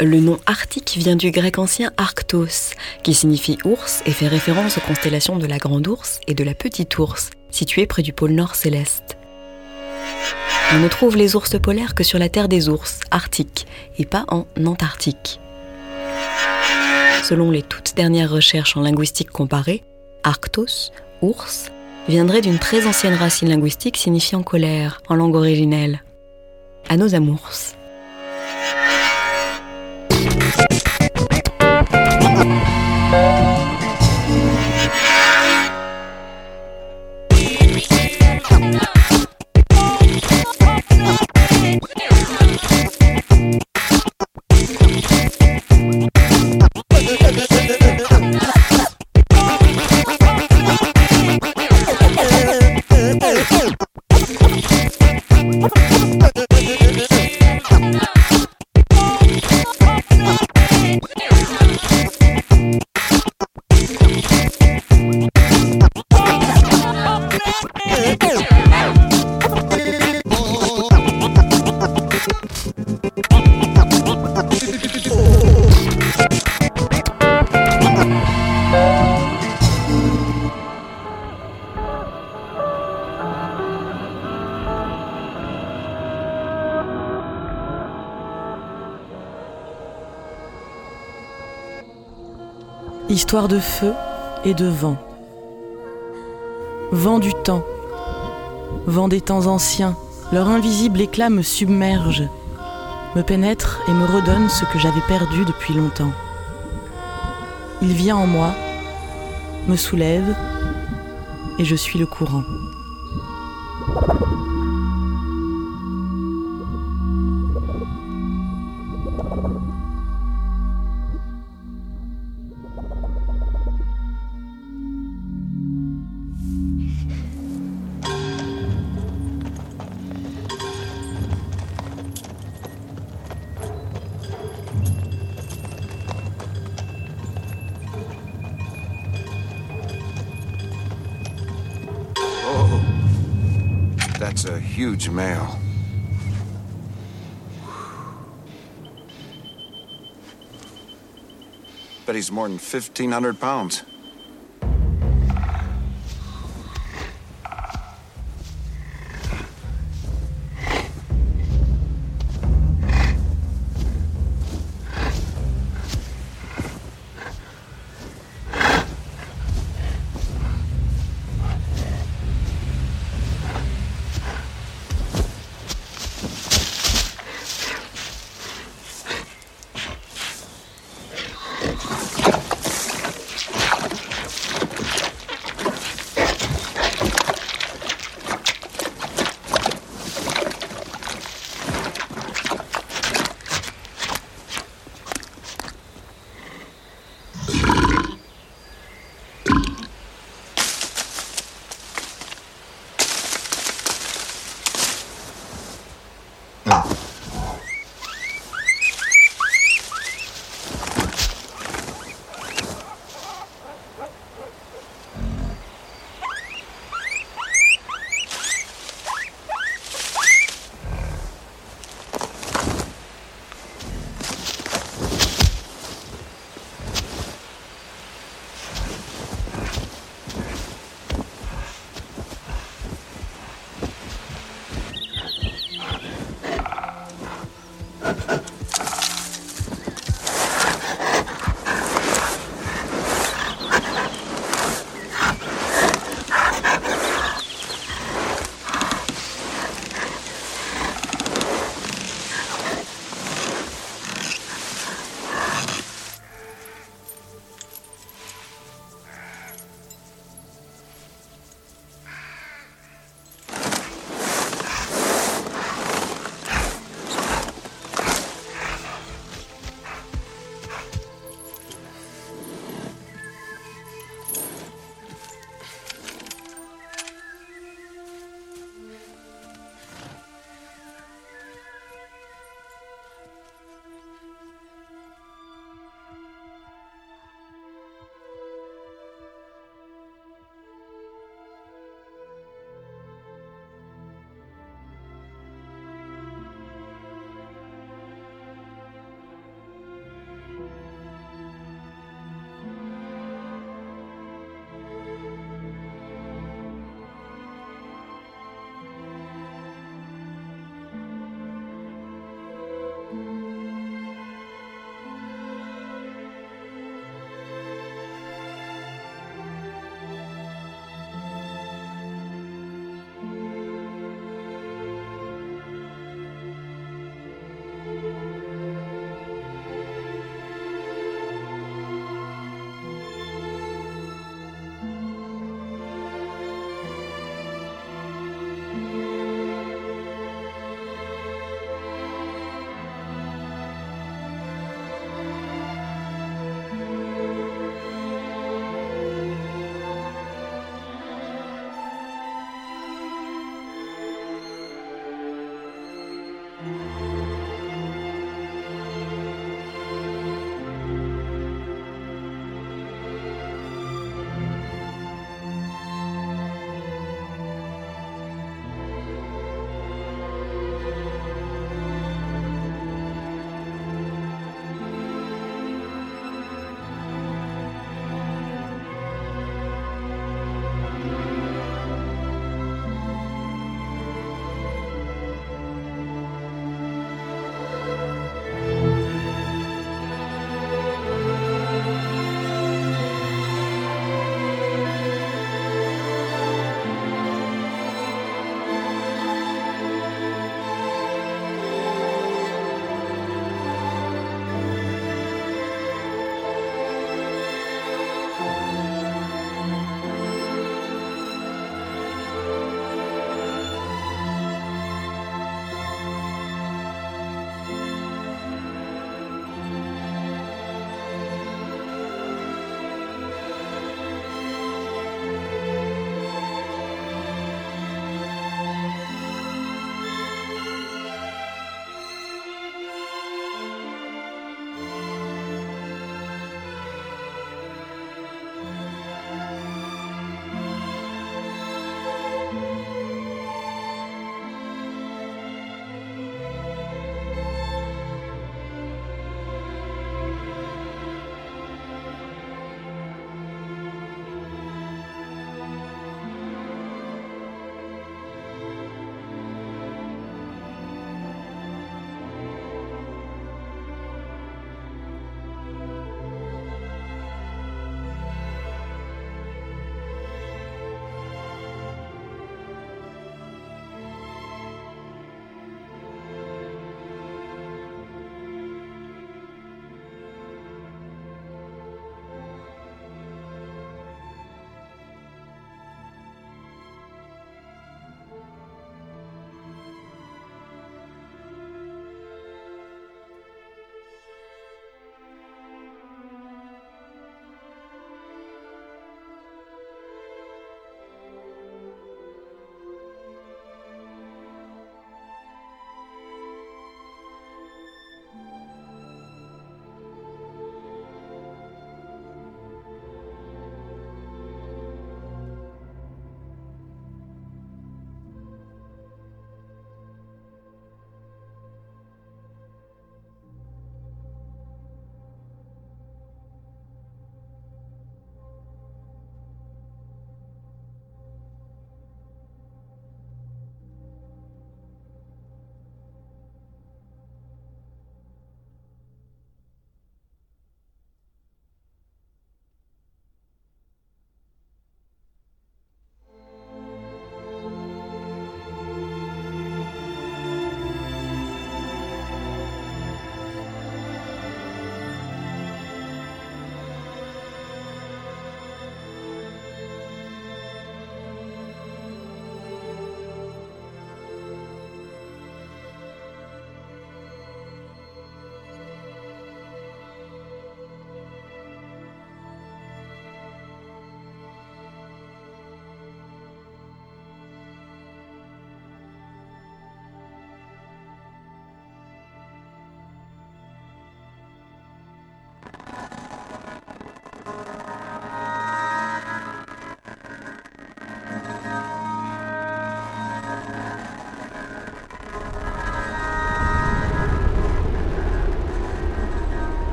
Le nom arctique vient du grec ancien Arctos, qui signifie ours et fait référence aux constellations de la Grande Ourse et de la Petite Ourse, situées près du pôle Nord céleste. On ne trouve les ours polaires que sur la terre des ours, arctique, et pas en Antarctique. Selon les toutes dernières recherches en linguistique comparée, Arctos, ours, viendrait d'une très ancienne racine linguistique signifiant colère en langue originelle. À nos amours. Histoire de feu et de vent. Vent du temps, vent des temps anciens, leur invisible éclat me submerge, me pénètre et me redonne ce que j'avais perdu depuis longtemps. Il vient en moi, me soulève, et je suis le courant. That's a huge male. Bet he's more than 1,500 pounds.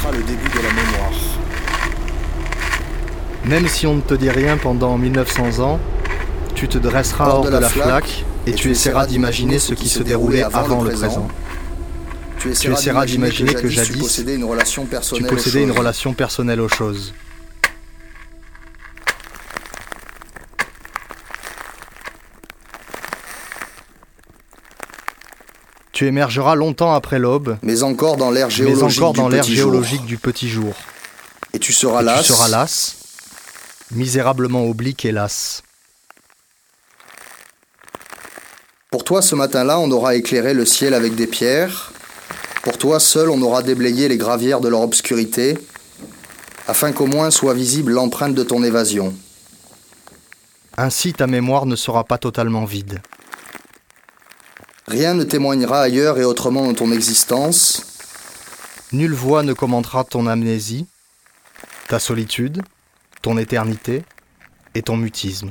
sera le début de la mémoire. Même si on ne te dit rien pendant 1900 ans, tu te dresseras hors de la flaque et tu essaieras d'imaginer ce qui se déroulait avant le présent. Tu essaieras d'imaginer que jadis, tu possédais une relation personnelle aux choses. Tu émergeras longtemps après l'aube, mais encore dans l'ère géologique du petit jour. Et tu seras las, misérablement oblique et las. Pour toi, ce matin-là, on aura éclairé le ciel avec des pierres. Pour toi, seul, on aura déblayé les gravières de leur obscurité, afin qu'au moins soit visible l'empreinte de ton évasion. Ainsi, ta mémoire ne sera pas totalement vide. Rien ne témoignera ailleurs et autrement de ton existence. Nulle voix ne commentera ton amnésie, ta solitude, ton éternité et ton mutisme.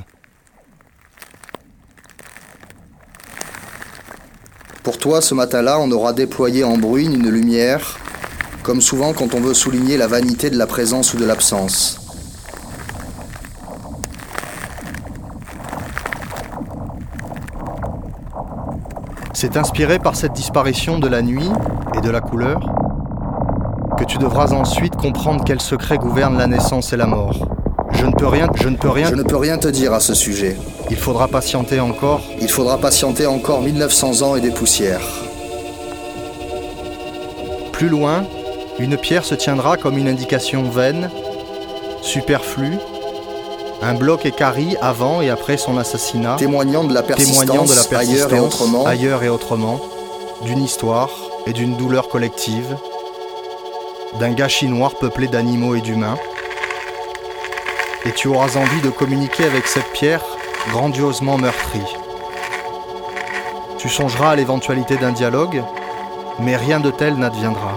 Pour toi, ce matin-là, on aura déployé en bruine une lumière, comme souvent quand on veut souligner la vanité de la présence ou de l'absence. C'est inspiré par cette disparition de la nuit et de la couleur que tu devras ensuite comprendre quel secret gouverne la naissance et la mort. Je ne peux rien te dire à ce sujet. Il faudra patienter encore 1900 ans et des poussières. Plus loin, une pierre se tiendra comme une indication vaine, superflue, un bloc équarri avant et après son assassinat, témoignant de la persistance ailleurs et autrement, d'une histoire et d'une douleur collective, d'un gâchis noir peuplé d'animaux et d'humains. Et tu auras envie de communiquer avec cette pierre grandiosement meurtrie. Tu songeras à l'éventualité d'un dialogue, mais rien de tel n'adviendra.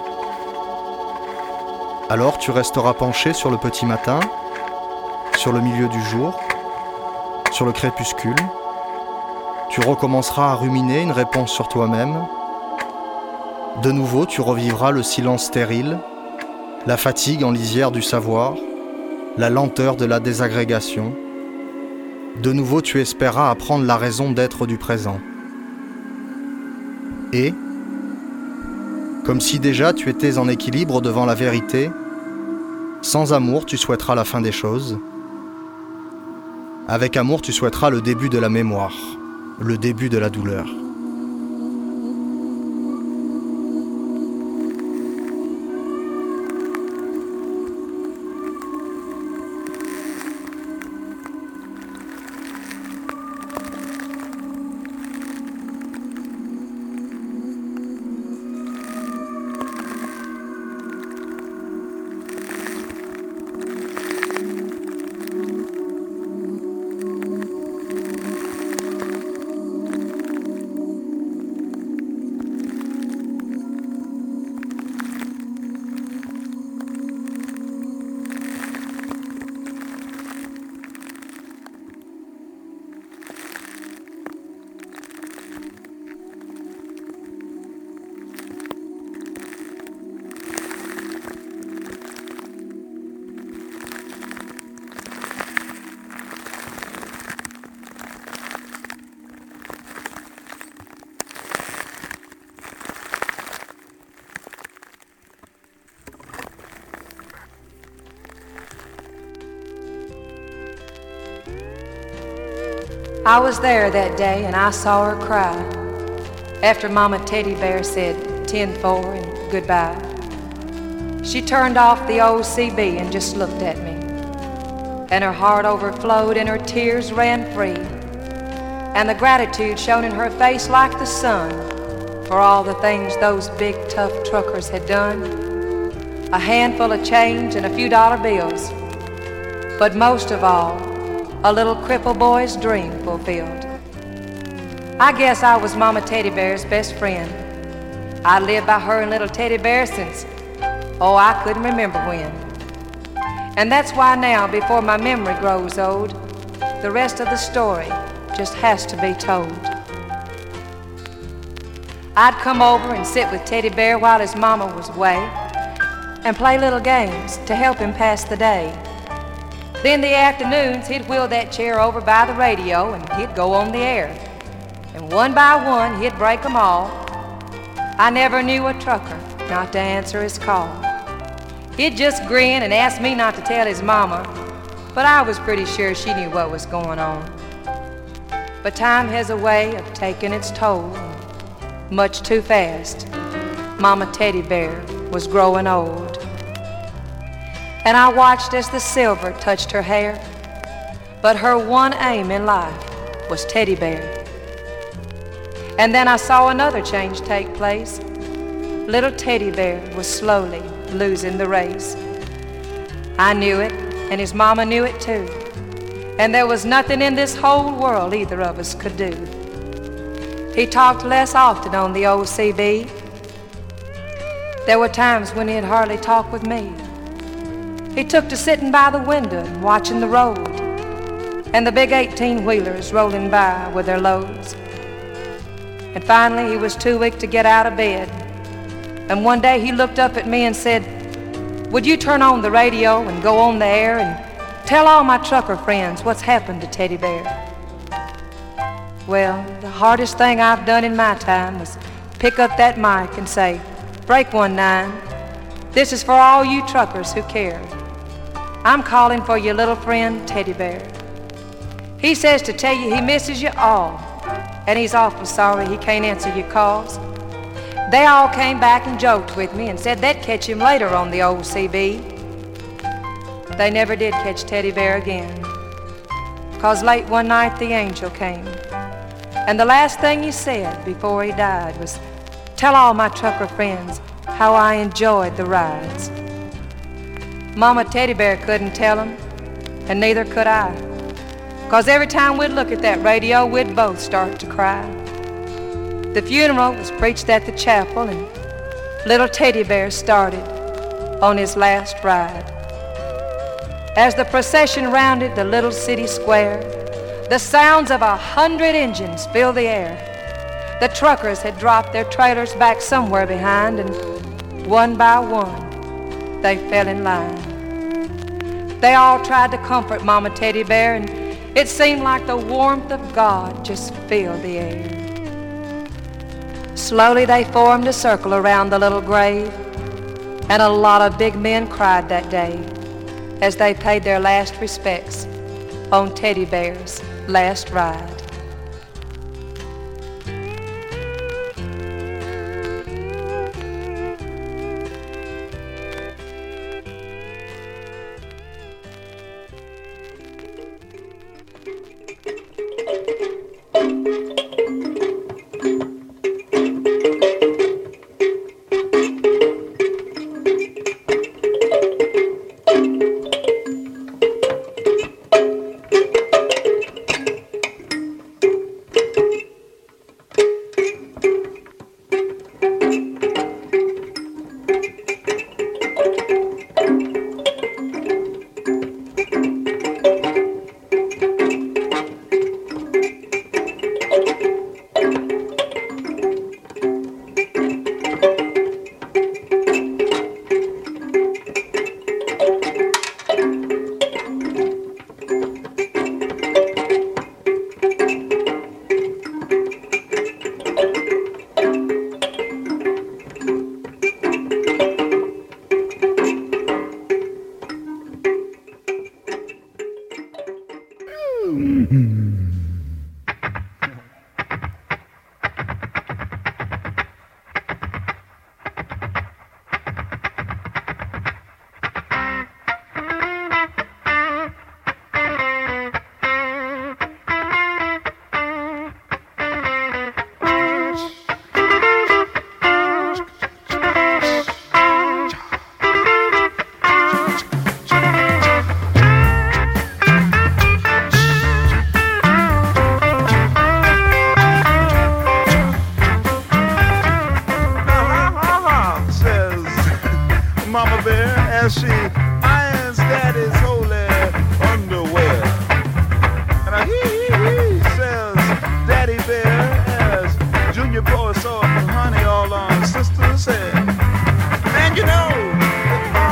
Alors tu resteras penché sur le petit matin, sur le milieu du jour, sur le crépuscule. Tu recommenceras à ruminer une réponse sur toi-même. De nouveau, tu revivras le silence stérile, la fatigue en lisière du savoir, la lenteur de la désagrégation. De nouveau, tu espéras apprendre la raison d'être du présent. Et, comme si déjà tu étais en équilibre devant la vérité, sans amour, tu souhaiteras la fin des choses. Avec amour, tu souhaiteras le début de la mémoire, le début de la douleur. I was there that day and I saw her cry after Mama Teddy Bear said 10-4 and goodbye. She turned off the old CB and just looked at me, and her heart overflowed and her tears ran free, and the gratitude shone in her face like the sun for all the things those big tough truckers had done. A handful of change and a few dollar bills, but most of all, a little cripple boy's dream fulfilled. I guess I was Mama Teddy Bear's best friend. I lived by her and little Teddy Bear since, I couldn't remember when. And that's why now, before my memory grows old, the rest of the story just has to be told. I'd come over and sit with Teddy Bear while his mama was away, and play little games to help him pass the day. Then the afternoons, he'd wheel that chair over by the radio and he'd go on the air. And one by one, he'd break them all. I never knew a trucker not to answer his call. He'd just grin and ask me not to tell his mama, but I was pretty sure she knew what was going on. But time has a way of taking its toll, much too fast. Mama Teddy Bear was growing old. And I watched as the silver touched her hair, but her one aim in life was Teddy Bear. And then I saw another change take place. Little Teddy Bear was slowly losing the race. I knew it, and his mama knew it too. And there was nothing in this whole world either of us could do. He talked less often on the OCB. There were times when he'd hardly talk with me. He took to sitting by the window and watching the road, and the big 18-wheelers rolling by with their loads. And finally he was too weak to get out of bed. And one day he looked up at me and said, "Would you turn on the radio and go on the air and tell all my trucker friends what's happened to Teddy Bear?" Well, the hardest thing I've done in my time was pick up that mic and say, "Break 1-9. This is for all you truckers who care. I'm calling for your little friend Teddy Bear. He says to tell you he misses you all, and he's awful sorry he can't answer your calls." They all came back and joked with me and said they'd catch him later on the OCB. They never did catch Teddy Bear again, 'cause late one night the angel came, and the last thing he said before he died was, "Tell all my trucker friends how I enjoyed the rides." Mama Teddy Bear couldn't tell him, and neither could I, 'cause every time we'd look at that radio, we'd both start to cry. The funeral was preached at the chapel, and little Teddy Bear started on his last ride. As the procession rounded the little city square, the sounds of 100 engines filled the air. The truckers had dropped their trailers back somewhere behind, and one by one, they fell in line. They all tried to comfort Mama Teddy Bear, and it seemed like the warmth of God just filled the air. Slowly they formed a circle around the little grave, and a lot of big men cried that day as they paid their last respects on Teddy Bear's last ride. Honey all on sister's head. And you know,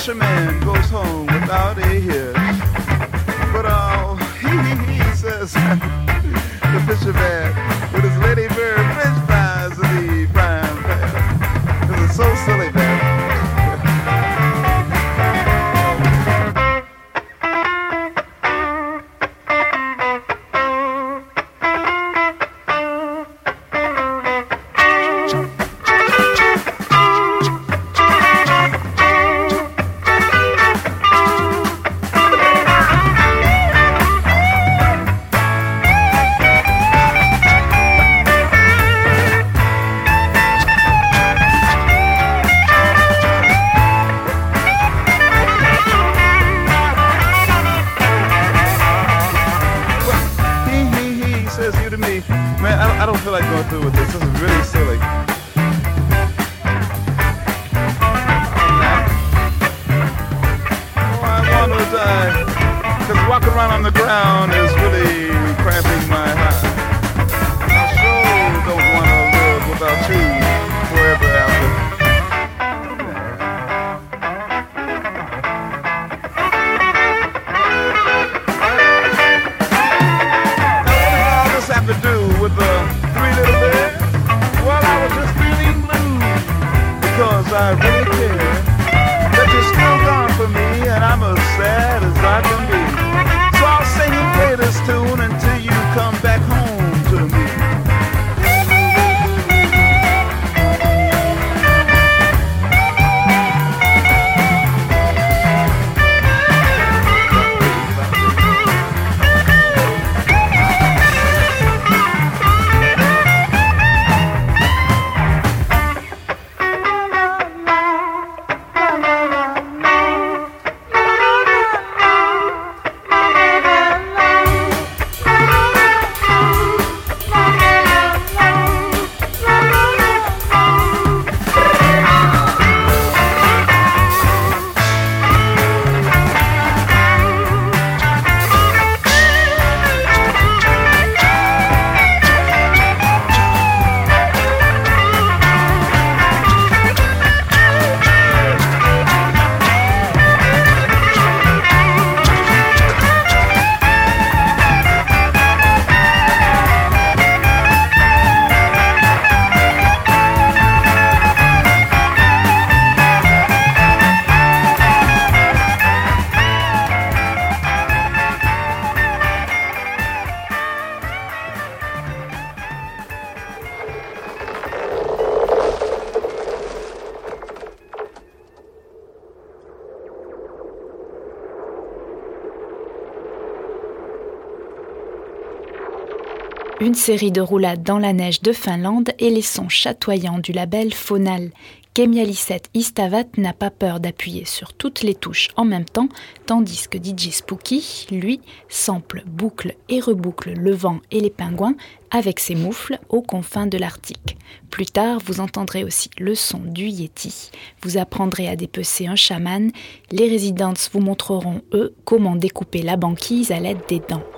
fisherman goes home without a hitch. But he says, the fisherman with his Lady Bird French fries in the frying pan. This is so silly, man. I don't feel like going through with this. This is really silly. Oh, I want to die. Because walking around on the ground is really cramping my heart. I sure don't want to live without you forever after. To do with the three little bears? Well, I was just feeling blue because I really care that you're still gone for me and I'm as sad as I can be. So I'll sing and play this tune until you come back home to me. Une série de roulades dans la neige de Finlande et les sons chatoyants du label Faunal. Kemialiset Istavat n'a pas peur d'appuyer sur toutes les touches en même temps, tandis que DJ Spooky, lui, sample, boucle et reboucle le vent et les pingouins avec ses moufles aux confins de l'Arctique. Plus tard, vous entendrez aussi le son du Yeti. Vous apprendrez à dépecer un chaman. Les Residents vous montreront, eux, comment découper la banquise à l'aide des dents.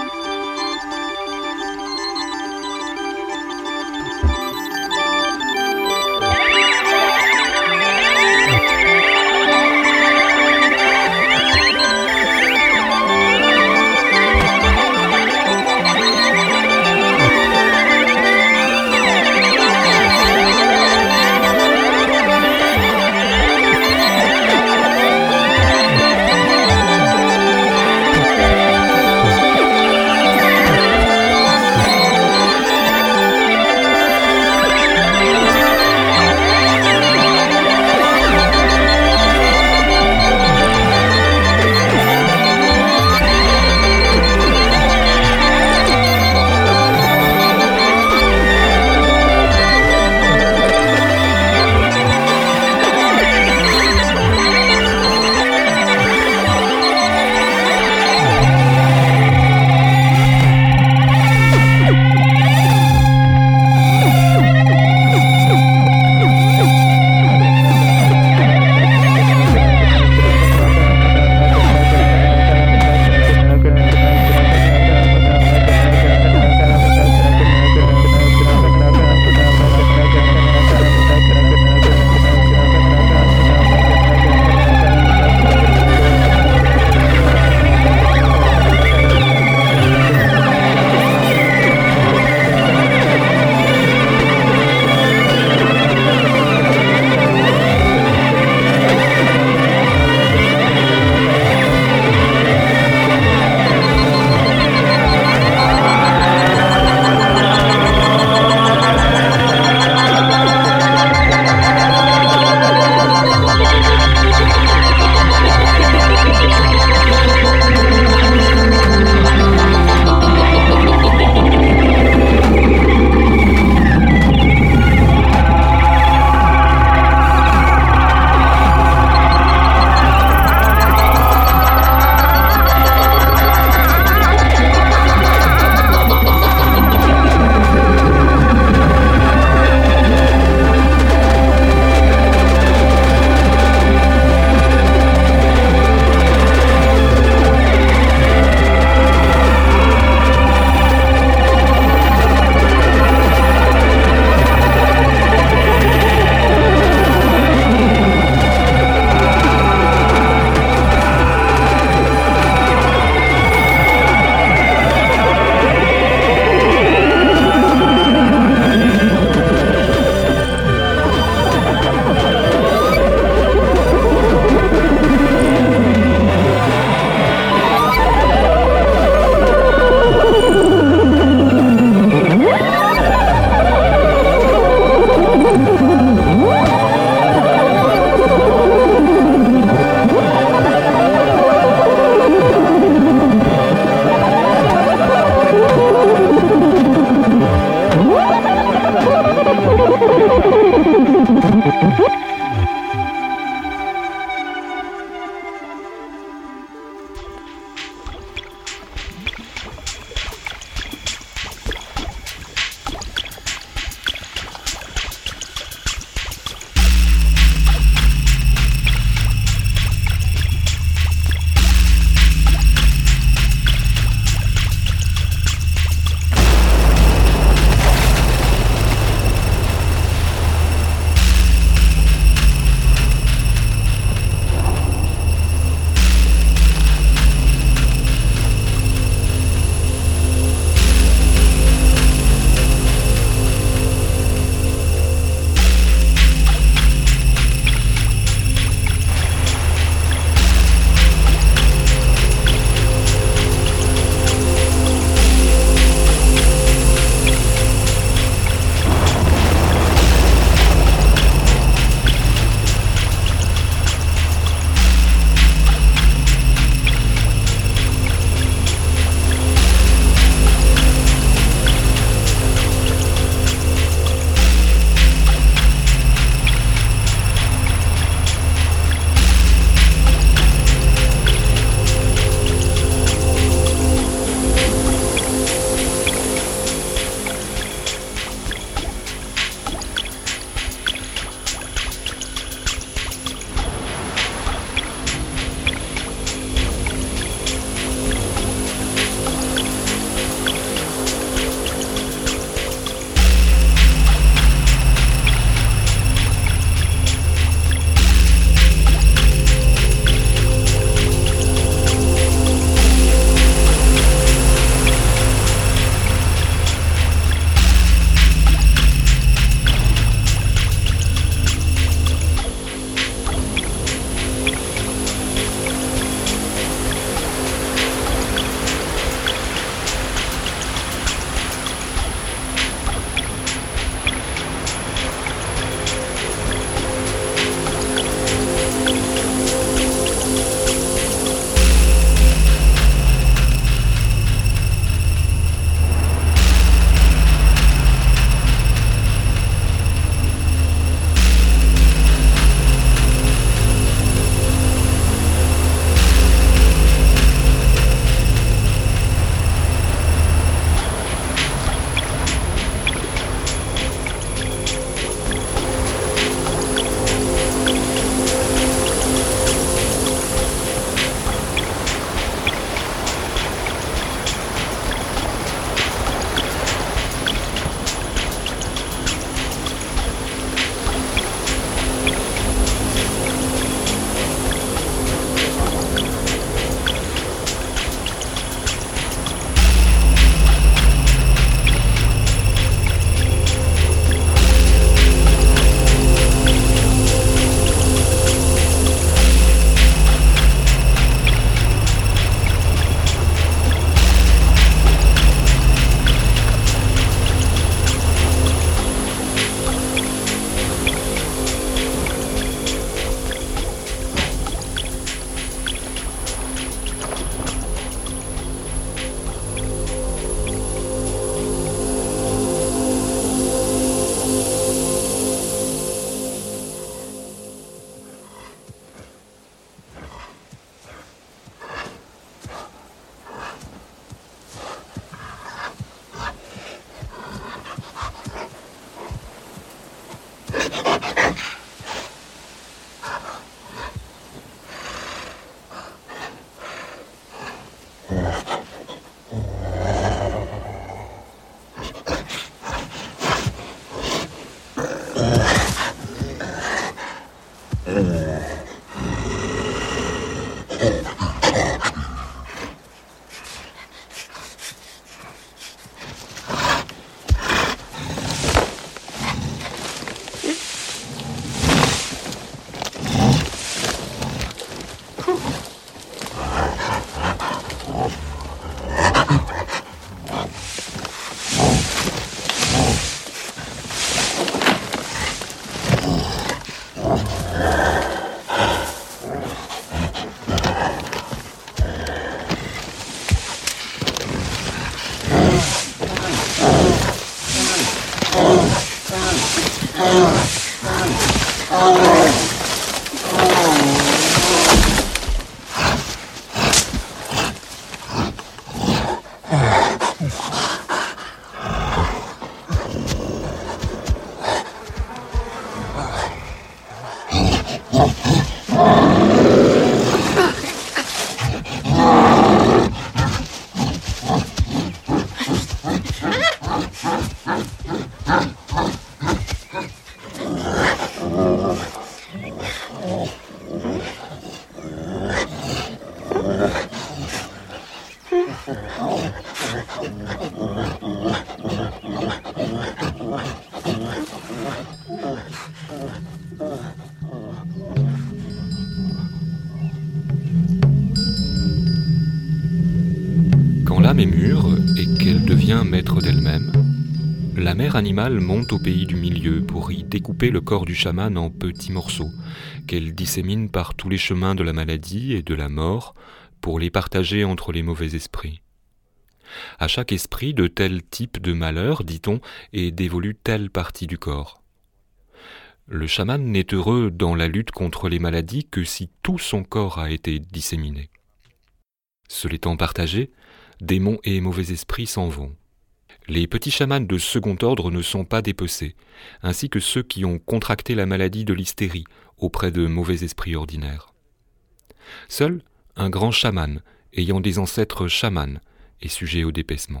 contre d'elle-même, la mère animale monte au pays du milieu pour y découper le corps du chaman en petits morceaux, qu'elle dissémine par tous les chemins de la maladie et de la mort pour les partager entre les mauvais esprits. À chaque esprit de tel type de malheur, dit-on, est dévolue telle partie du corps. Le chaman n'est heureux dans la lutte contre les maladies que si tout son corps a été disséminé. Se l'étant partagé, démons et mauvais esprits s'en vont. Les petits chamans de second ordre ne sont pas dépecés, ainsi que ceux qui ont contracté la maladie de l'hystérie auprès de mauvais esprits ordinaires. Seul un grand chaman, ayant des ancêtres chamans, est sujet au dépècement.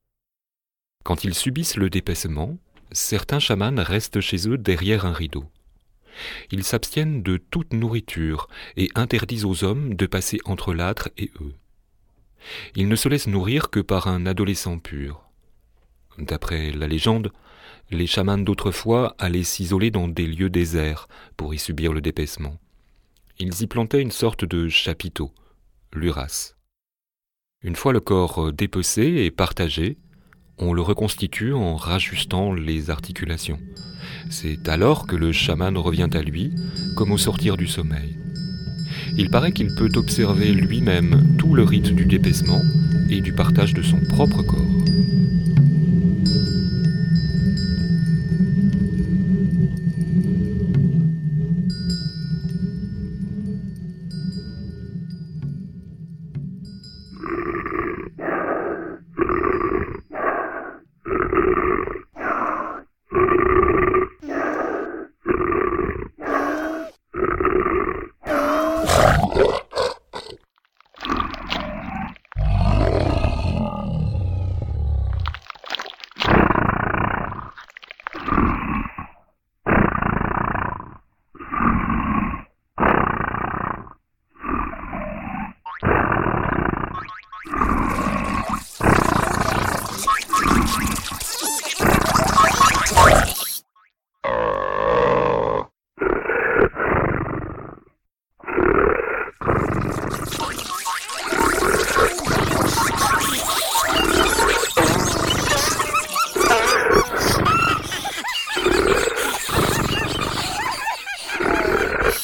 Quand ils subissent le dépècement, certains chamans restent chez eux derrière un rideau. Ils s'abstiennent de toute nourriture et interdisent aux hommes de passer entre l'âtre et eux. Ils ne se laissent nourrir que par un adolescent pur. D'après la légende, les chamans d'autrefois allaient s'isoler dans des lieux déserts pour y subir le dépècement. Ils y plantaient une sorte de chapiteau, l'uras. Une fois le corps dépecé et partagé, on le reconstitue en rajustant les articulations. C'est alors que le chaman revient à lui, comme au sortir du sommeil. Il paraît qu'il peut observer lui-même tout le rite du dépècement et du partage de son propre corps.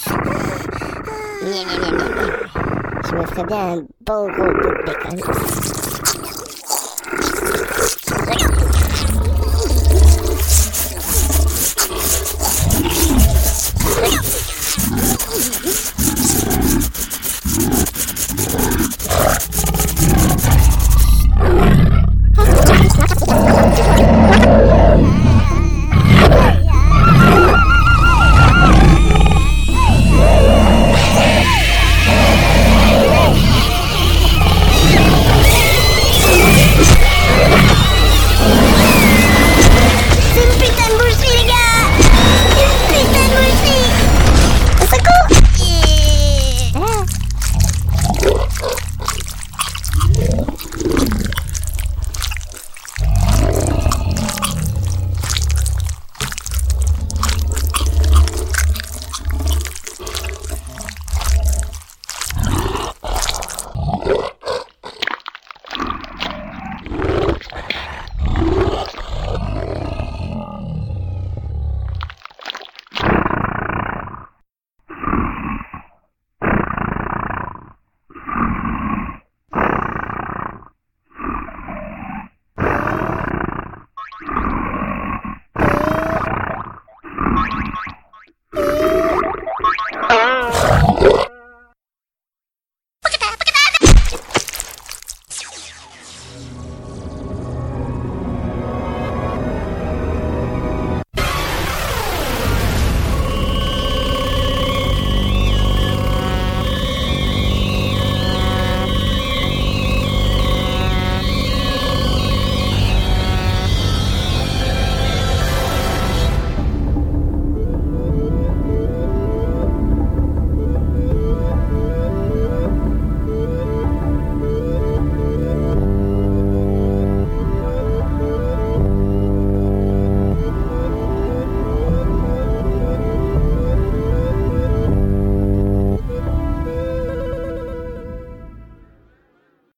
Je me ferais bien un bon gros bout de bacon.